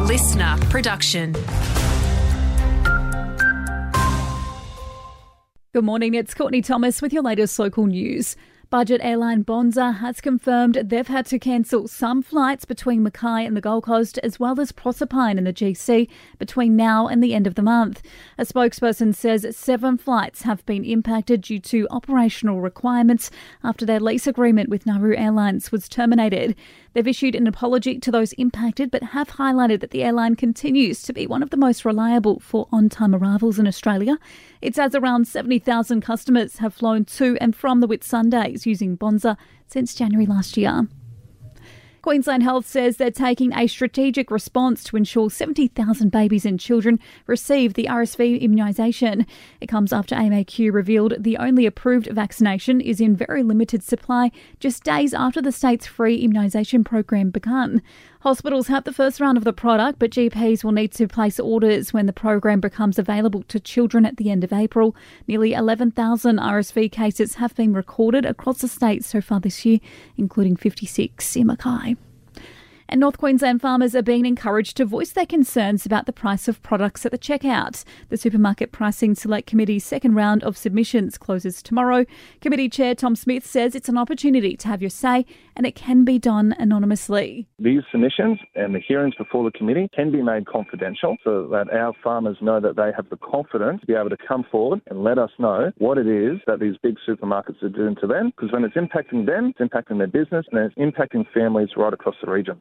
listener production. Good morning, it's Courtney Thomas with your latest local news. Budget airline Bonza has confirmed they've had to cancel some flights between Mackay and the Gold Coast, as well as Proserpine and the GC between now and the end of the month. A spokesperson says 7 flights have been impacted due to operational requirements after their lease agreement with Nauru Airlines was terminated. They've issued an apology to those impacted, but have highlighted that the airline continues to be one of the most reliable for on-time arrivals in Australia. It says around 70,000 customers have flown to and from the Whitsundays using Bonza since January last year. Queensland Health says they're taking a strategic response to ensure 70,000 babies and children receive the RSV immunisation. It comes after AMAQ revealed the only approved vaccination is in very limited supply, just days after the state's free immunisation program began. Hospitals have the first round of the product, but GPs will need to place orders when the program becomes available to children at the end of April. Nearly 11,000 RSV cases have been recorded across the state so far this year, including 56 in Mackay. And North Queensland farmers are being encouraged to voice their concerns about the price of products at the checkout. The Supermarket Pricing Select Committee's second round of submissions closes tomorrow. Committee Chair Tom Smith says it's an opportunity to have your say and it can be done anonymously. These submissions and the hearings before the committee can be made confidential so that our farmers know that they have the confidence to be able to come forward and let us know what it is that these big supermarkets are doing to them, because when it's impacting them, it's impacting their business and it's impacting families right across the region.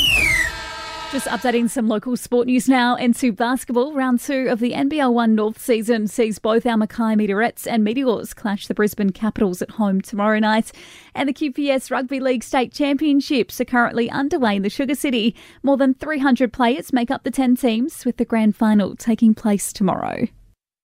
Just updating some local sport news now. Into basketball, round 2 of the NBL 1 North season sees both our Mackay Meteorettes and Meteors clash the Brisbane Capitals at home tomorrow night. And the QPS Rugby League State Championships are currently underway in the Sugar City. More than 300 players make up the 10 teams, with the grand final taking place tomorrow.